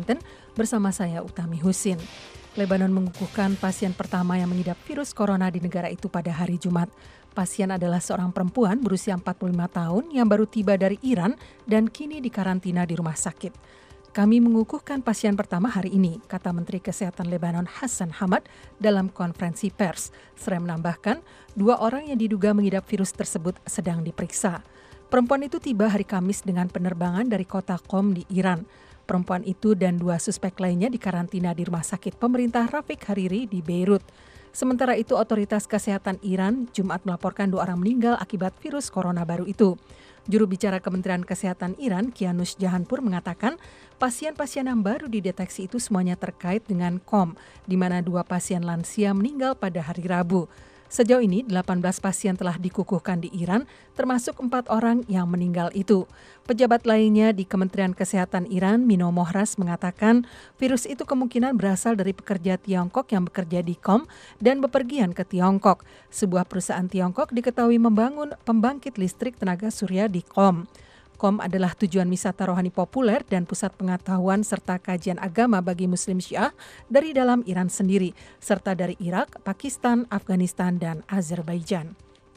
Washington bersama saya Utami Husin. Lebanon mengukuhkan pasien pertama yang mengidap virus corona di negara itu pada hari Jumat. Pasien adalah seorang perempuan berusia 45 tahun yang baru tiba dari Iran dan kini dikarantina di rumah sakit. Kami mengukuhkan pasien pertama hari ini, kata Menteri Kesehatan Lebanon Hassan Hamad dalam konferensi pers. Seraya menambahkan, 2 orang yang diduga mengidap virus tersebut sedang diperiksa. Perempuan itu tiba hari Kamis dengan penerbangan dari kota Qom di Iran. Perempuan itu dan 2 suspek lainnya dikarantina di rumah sakit pemerintah Rafiq Hariri di Beirut. Sementara itu, otoritas kesehatan Iran Jumat melaporkan 2 orang meninggal akibat virus corona baru itu. Juru bicara Kementerian Kesehatan Iran, Kianush Jahanpur, mengatakan pasien-pasien yang baru dideteksi itu semuanya terkait dengan Qom, di mana 2 pasien lansia meninggal pada hari Rabu. Sejauh ini 18 pasien telah dikukuhkan di Iran, termasuk 4 orang yang meninggal itu. Pejabat lainnya di Kementerian Kesehatan Iran, Mino Mohras, mengatakan virus itu kemungkinan berasal dari pekerja Tiongkok yang bekerja di Qom dan bepergian ke Tiongkok. Sebuah perusahaan Tiongkok diketahui membangun pembangkit listrik tenaga surya di Qom. Qom adalah tujuan wisata rohani populer dan pusat pengetahuan serta kajian agama bagi Muslim Syiah dari dalam Iran sendiri, serta dari Irak, Pakistan, Afghanistan, dan Azerbaijan.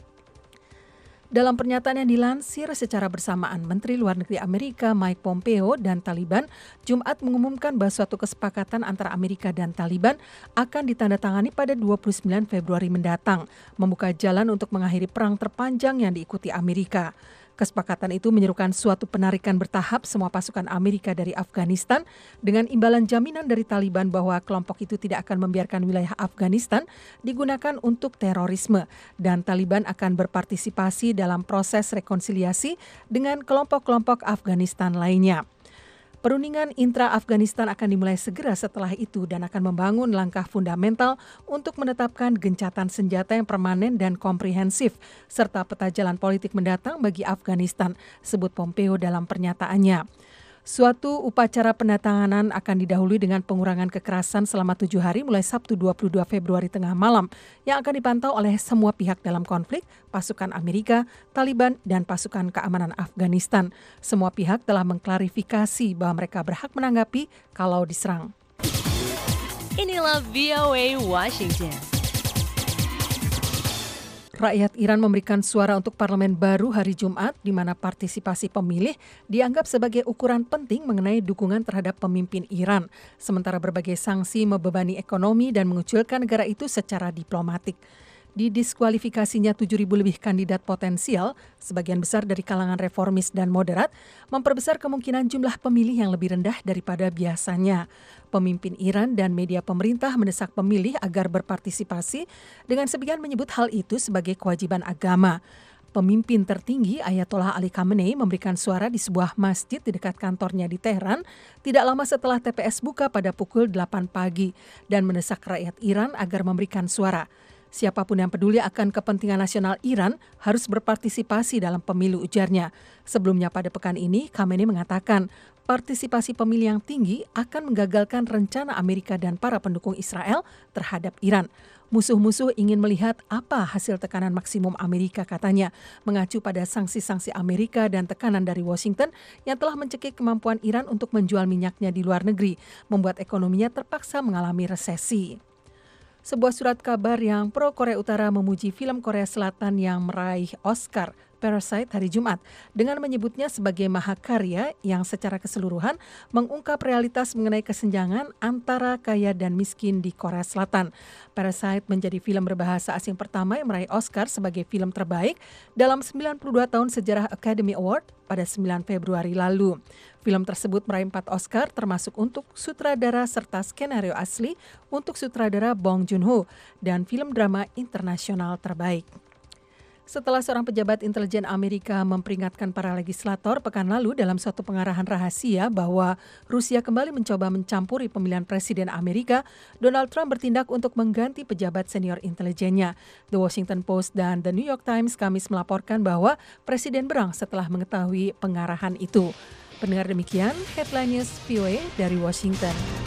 Dalam pernyataan yang dilansir secara bersamaan, Menteri Luar Negeri Amerika Mike Pompeo dan Taliban Jumat mengumumkan bahwa suatu kesepakatan antara Amerika dan Taliban akan ditandatangani pada 29 Februari mendatang, membuka jalan untuk mengakhiri perang terpanjang yang diikuti Amerika. Kesepakatan itu menyerukan suatu penarikan bertahap semua pasukan Amerika dari Afghanistan dengan imbalan jaminan dari Taliban bahwa kelompok itu tidak akan membiarkan wilayah Afghanistan digunakan untuk terorisme dan Taliban akan berpartisipasi dalam proses rekonsiliasi dengan kelompok-kelompok Afghanistan lainnya. Perundingan intra-Afghanistan akan dimulai segera setelah itu dan akan membangun langkah fundamental untuk menetapkan gencatan senjata yang permanen dan komprehensif, serta peta jalan politik mendatang bagi Afghanistan, sebut Pompeo dalam pernyataannya. Suatu upacara penandatanganan akan didahului dengan pengurangan kekerasan selama 7 hari mulai Sabtu 22 Februari tengah malam yang akan dipantau oleh semua pihak dalam konflik, pasukan Amerika, Taliban, dan pasukan keamanan Afghanistan. Semua pihak telah mengklarifikasi bahwa mereka berhak menanggapi kalau diserang. Inilah VOA Washington. Rakyat Iran memberikan suara untuk parlemen baru hari Jumat, di mana partisipasi pemilih dianggap sebagai ukuran penting mengenai dukungan terhadap pemimpin Iran, sementara berbagai sanksi membebani ekonomi dan mengucilkan negara itu secara diplomatik. Didiskualifikasinya 7.000 lebih kandidat potensial, sebagian besar dari kalangan reformis dan moderat, memperbesar kemungkinan jumlah pemilih yang lebih rendah daripada biasanya. Pemimpin Iran dan media pemerintah mendesak pemilih agar berpartisipasi dengan sebagian menyebut hal itu sebagai kewajiban agama. Pemimpin tertinggi Ayatollah Ali Khamenei memberikan suara di sebuah masjid di dekat kantornya di Teheran tidak lama setelah TPS buka pada pukul 8 pagi dan mendesak rakyat Iran agar memberikan suara. Siapapun yang peduli akan kepentingan nasional Iran harus berpartisipasi dalam pemilu, ujarnya. Sebelumnya pada pekan ini, Khamenei mengatakan partisipasi pemilih yang tinggi akan menggagalkan rencana Amerika dan para pendukung Israel terhadap Iran. Musuh-musuh ingin melihat apa hasil tekanan maksimum Amerika, katanya, mengacu pada sanksi-sanksi Amerika dan tekanan dari Washington yang telah mencekik kemampuan Iran untuk menjual minyaknya di luar negeri, membuat ekonominya terpaksa mengalami resesi. Sebuah surat kabar yang pro Korea Utara memuji film Korea Selatan yang meraih Oscar, Parasite, hari Jumat dengan menyebutnya sebagai mahakarya yang secara keseluruhan mengungkap realitas mengenai kesenjangan antara kaya dan miskin di Korea Selatan. Parasite menjadi film berbahasa asing pertama yang meraih Oscar sebagai film terbaik dalam 92 tahun sejarah Academy Award pada 9 Februari lalu. Film tersebut meraih 4 Oscar termasuk untuk sutradara serta skenario asli untuk sutradara Bong Joon-ho dan film drama internasional terbaik. Setelah seorang pejabat intelijen Amerika memperingatkan para legislator pekan lalu dalam suatu pengarahan rahasia bahwa Rusia kembali mencoba mencampuri pemilihan presiden Amerika, Donald Trump bertindak untuk mengganti pejabat senior intelijennya. The Washington Post dan The New York Times Kamis melaporkan bahwa presiden berang setelah mengetahui pengarahan itu. Pendengar, demikian Headline News VOA dari Washington.